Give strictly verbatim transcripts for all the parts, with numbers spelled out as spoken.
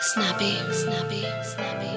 Snappy, snappy, snappy.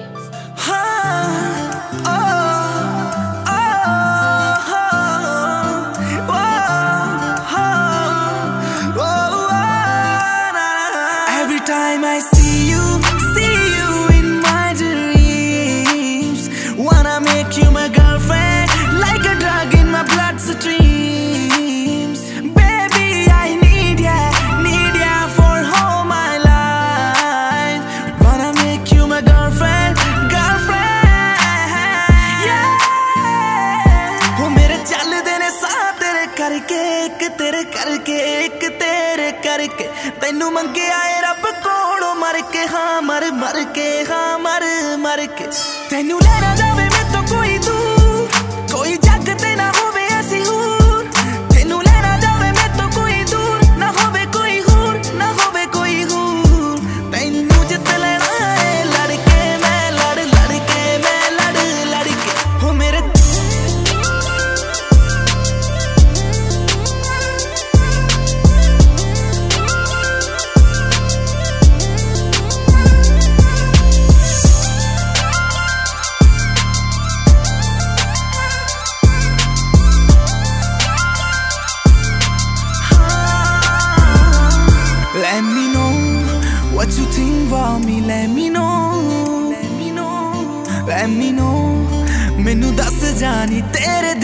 Every time I see you, see you in my dreams. Wanna make you my girlfriend, like a drug in my bloodstreams. Baby, I need ya, need ya for all my life. Wanna make you my girlfriend, girlfriend, yeah. वो मेरे चलदे ने साथ तेरे करके, एक तेरे करके, एक तेरे करके तैनू मंगे आए रब कोलों मर के, हाँ मर मर के, हाँ मर मर के तैनू लेना जावे मैं तो कोई दूर, कोई जग ते ना होवे ऐसी हूर। तैनू लेना जावे मैं तो कोई दूर, ना होवे कोई हूर, ना होवे कोई हूर। तैनू जित लेना है लड़के मैं लड़ लड़के, मैं लड़ लड़के हो मेरे Let me know what you think about me. Let me know, let me know, let me know. मैनू दस जानी तेरे